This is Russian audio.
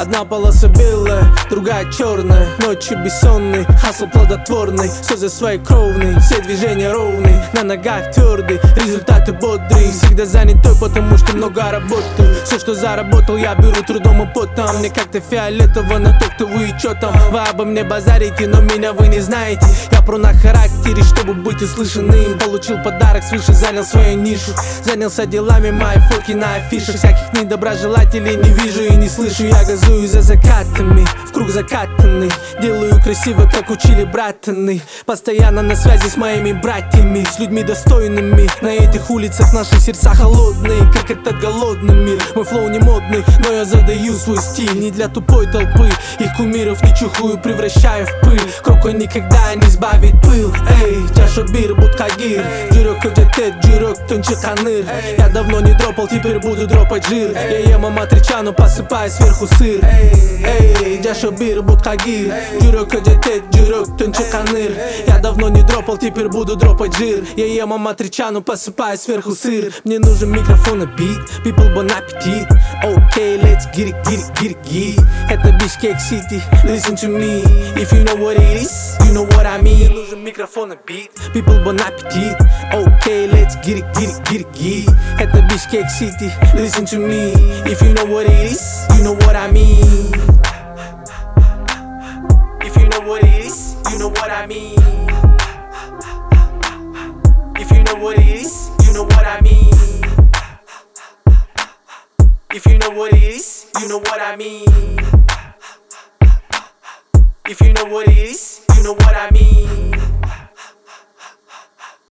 Одна полоса белая, другая черная. Ночи бессонные, хасл плодотворный. Все за свои кровные, все движения ровные. На ногах твердый, результаты бодрые. Всегда занятой, потому что много работаю. Все, что заработал, я беру трудом и потом. Мне как-то фиолетово на то, кто вы и чё там. Вы обо мне базарите, но меня вы не знаете. Я про на характере, чтобы быть услышанным. Получил подарок свыше, занял свою нишу. Занялся делами, мои фотки на афишах. Всяких недоброжелателей не вижу и не слышу. Я газую за закатами, в круг закатанный. Делаю красиво, как учили братаны. Постоянно на связи с моими братьями, с людьми достойными. На этих улицах наши сердца холодные, как этот голодный мир. Мой флоу не модный, но я задаю свой стиль. Не для тупой толпы, их кумиров не чухую, превращаю в пыль. Крокой никогда не избавит пыл. Эй, чаша бир, будкагир. Жирок ödetет, жирок тонче каныр. Я давно не дропал, теперь буду дропать жир. Я ем аматричану, посыпаю сверху сыр. Эй, чаша бир, будкагир. Жирок ödetет, жирок тонче каныр. Я давно не дропал, теперь буду дропать жир. Я ем аматричану, посыпаю сверху сыр. Мне нужен микрофон и бит, people bon appetit. Okay, let's get it, get it, get it, get it. Это Бишкек City, listen to me. If you know what it is, you know what I mean. Мне нужен микрофон и бит, people bon appetit. Okay, let's get it, get it, get it, get it. Это Бишкек City, listen to me. If you know what it is, you know what I mean. If you know what it is, you know what I mean. If you know what it is, you know what I mean. If you know what it is, you know what I mean. If you know what it is, you know what I mean.